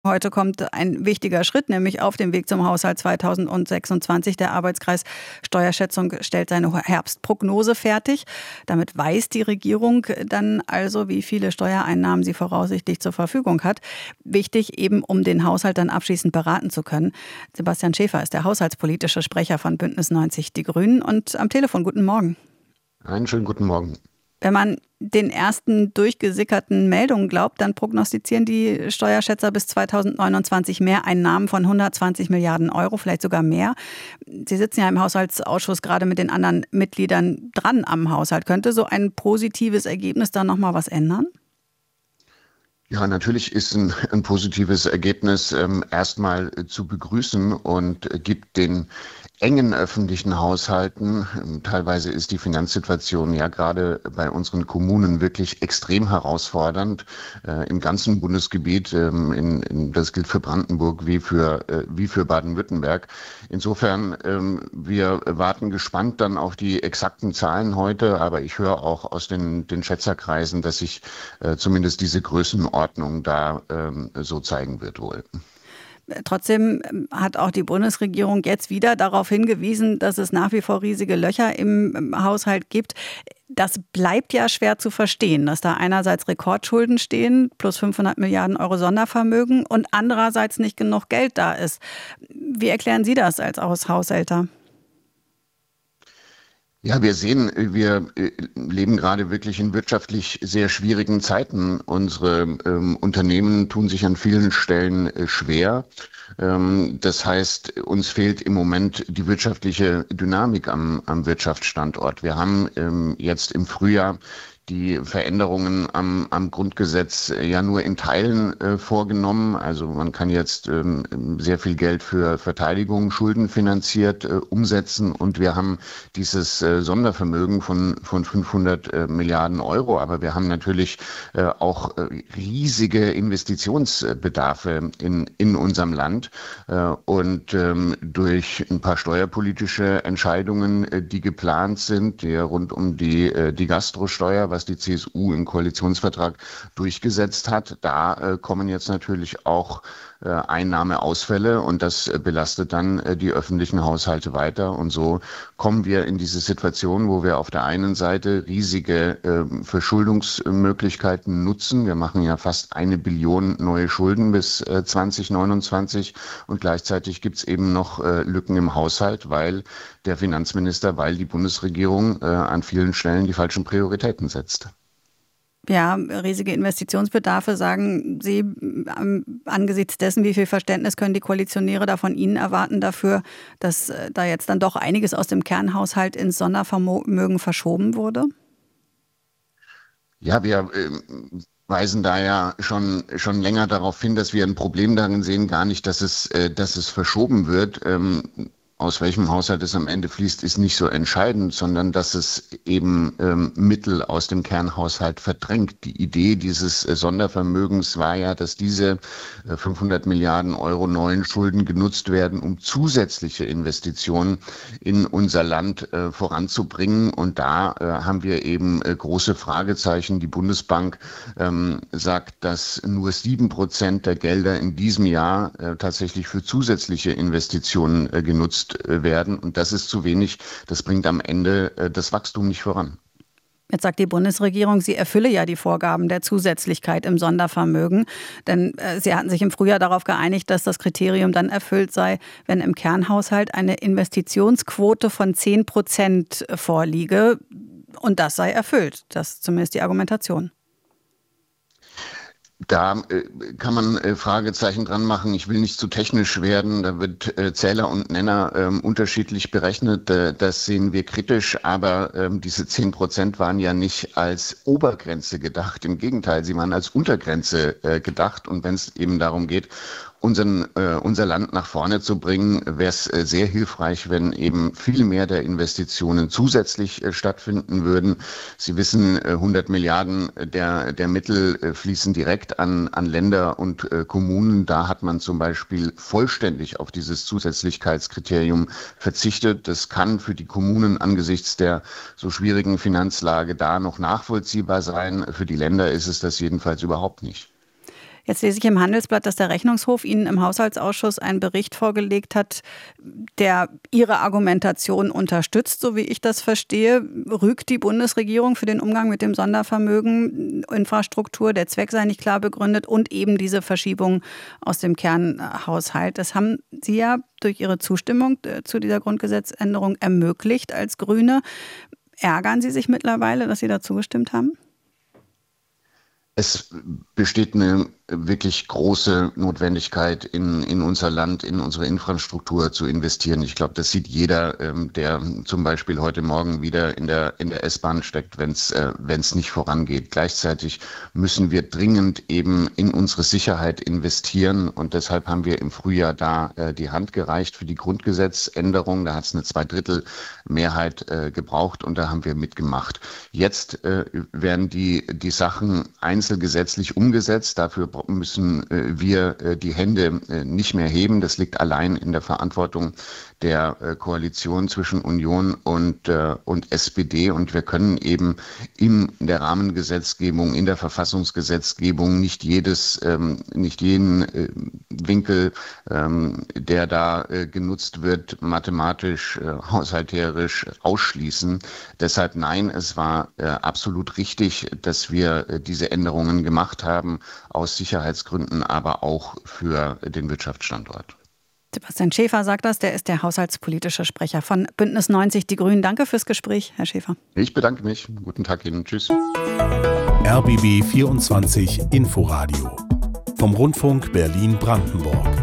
Heute kommt ein wichtiger Schritt, nämlich auf dem Weg zum Haushalt 2026. Der Arbeitskreis Steuerschätzung stellt seine Herbstprognose fertig. Damit weiß die Regierung dann also, wie viele Steuereinnahmen sie voraussichtlich zur Verfügung hat. Wichtig eben, um den Haushalt dann abschließend beraten zu können. Sebastian Schäfer ist der haushaltspolitische Sprecher von Bündnis 90 Die Grünen und am Telefon. Guten Morgen. Einen schönen guten Morgen. Wenn man den ersten durchgesickerten Meldungen glaubt, dann prognostizieren die Steuerschätzer bis 2029 Mehreinnahmen von 120 Milliarden Euro, vielleicht sogar mehr. Sie sitzen ja im Haushaltsausschuss gerade mit den anderen Mitgliedern dran am Haushalt. Könnte so ein positives Ergebnis da nochmal was ändern? Ja, natürlich ist ein positives Ergebnis erstmal zu begrüßen und gibt den engen öffentlichen Haushalten, teilweise ist die Finanzsituation ja gerade bei unseren Kommunen wirklich extrem herausfordernd, im ganzen Bundesgebiet, das gilt für Brandenburg wie für Baden-Württemberg. Insofern, wir warten gespannt dann auf die exakten Zahlen heute, aber ich höre auch aus den Schätzerkreisen, dass sich zumindest diese Größenordnung da so zeigen wird wohl. Trotzdem hat auch die Bundesregierung jetzt wieder darauf hingewiesen, dass es nach wie vor riesige Löcher im Haushalt gibt. Das bleibt ja schwer zu verstehen, dass da einerseits Rekordschulden stehen, plus 500 Milliarden Euro Sondervermögen und andererseits nicht genug Geld da ist. Wie erklären Sie das als Haushälter? Ja, wir leben gerade wirklich in wirtschaftlich sehr schwierigen Zeiten. Unsere Unternehmen tun sich an vielen Stellen schwer. Das heißt, uns fehlt im Moment die wirtschaftliche Dynamik am Wirtschaftsstandort. Wir haben jetzt im Frühjahr die Veränderungen am Grundgesetz ja nur in Teilen vorgenommen. Also man kann jetzt sehr viel Geld für Verteidigung schuldenfinanziert umsetzen und wir haben dieses Sondervermögen von 500 Milliarden Euro. Aber wir haben natürlich auch riesige Investitionsbedarfe in unserem Land und durch ein paar steuerpolitische Entscheidungen, die geplant sind, die rund um die Gastrosteuer, was die CSU im Koalitionsvertrag durchgesetzt hat. Da kommen jetzt natürlich auch Einnahmeausfälle und das belastet dann die öffentlichen Haushalte weiter. Und so kommen wir in diese Situation, wo wir auf der einen Seite riesige Verschuldungsmöglichkeiten nutzen. Wir machen ja fast 1 Billion neue Schulden bis 2029 und gleichzeitig gibt es eben noch Lücken im Haushalt, weil der Finanzminister, weil die Bundesregierung an vielen Stellen die falschen Prioritäten setzt. Ja, riesige Investitionsbedarfe, sagen Sie. Angesichts dessen, wie viel Verständnis können die Koalitionäre da von Ihnen erwarten dafür, dass da jetzt dann doch einiges aus dem Kernhaushalt ins Sondervermögen verschoben wurde? Ja, wir weisen da ja schon länger darauf hin, dass wir ein Problem darin sehen, gar nicht, dass es verschoben wird. Aus welchem Haushalt es am Ende fließt, ist nicht so entscheidend, sondern dass es eben Mittel aus dem Kernhaushalt verdrängt. Die Idee dieses Sondervermögens war ja, dass diese 500 Milliarden Euro neuen Schulden genutzt werden, um zusätzliche Investitionen in unser Land voranzubringen. Und da haben wir eben große Fragezeichen. Die Bundesbank sagt, dass nur 7% der Gelder in diesem Jahr tatsächlich für zusätzliche Investitionen genutzt werden. Und das ist zu wenig. Das bringt am Ende das Wachstum nicht voran. Jetzt sagt die Bundesregierung, sie erfülle ja die Vorgaben der Zusätzlichkeit im Sondervermögen. Denn sie hatten sich im Frühjahr darauf geeinigt, dass das Kriterium dann erfüllt sei, wenn im Kernhaushalt eine Investitionsquote von 10% vorliege. Und das sei erfüllt. Das ist zumindest die Argumentation. Da kann man Fragezeichen dran machen. Ich will nicht zu technisch werden. Da wird Zähler und Nenner unterschiedlich berechnet. Das sehen wir kritisch. Aber diese 10% waren ja nicht als Obergrenze gedacht. Im Gegenteil, sie waren als Untergrenze gedacht. Und wenn es eben darum geht, unser Land nach vorne zu bringen, wäre es sehr hilfreich, wenn eben viel mehr der Investitionen zusätzlich stattfinden würden. Sie wissen, 100 Milliarden der Mittel fließen direkt an Länder und Kommunen. Da hat man zum Beispiel vollständig auf dieses Zusätzlichkeitskriterium verzichtet. Das kann für die Kommunen angesichts der so schwierigen Finanzlage da noch nachvollziehbar sein. Für die Länder ist es das jedenfalls überhaupt nicht. Jetzt lese ich im Handelsblatt, dass der Rechnungshof Ihnen im Haushaltsausschuss einen Bericht vorgelegt hat, der Ihre Argumentation unterstützt, so wie ich das verstehe. Rügt die Bundesregierung für den Umgang mit dem Sondervermögen Infrastruktur, der Zweck sei nicht klar begründet und eben diese Verschiebung aus dem Kernhaushalt. Das haben Sie ja durch Ihre Zustimmung zu dieser Grundgesetzänderung ermöglicht als Grüne. Ärgern Sie sich mittlerweile, dass Sie da zugestimmt haben? Es besteht eine wirklich große Notwendigkeit, in unser Land, in unsere Infrastruktur zu investieren. Ich glaube, das sieht jeder, der zum Beispiel heute Morgen wieder in der S-Bahn steckt, wenn es nicht vorangeht. Gleichzeitig müssen wir dringend eben in unsere Sicherheit investieren und deshalb haben wir im Frühjahr da die Hand gereicht für die Grundgesetzänderung. Da hat es eine Zweidrittelmehrheit gebraucht und da haben wir mitgemacht. Jetzt werden die Sachen einzelgesetzlich umgesetzt. Dafür müssen wir die Hände nicht mehr heben. Das liegt allein in der Verantwortung der Koalition zwischen Union und SPD. Und wir können eben in der Rahmengesetzgebung, in der Verfassungsgesetzgebung nicht jeden Winkel, der da genutzt wird, mathematisch, haushalterisch ausschließen. Deshalb nein, es war absolut richtig, dass wir diese Änderungen gemacht haben, aus Sicherheitsgründen, aber auch für den Wirtschaftsstandort. Sebastian Schäfer sagt das, der ist der haushaltspolitische Sprecher von Bündnis 90 Die Grünen. Danke fürs Gespräch, Herr Schäfer. Ich bedanke mich. Guten Tag Ihnen. Tschüss. RBB 24 Inforadio vom Rundfunk Berlin-Brandenburg.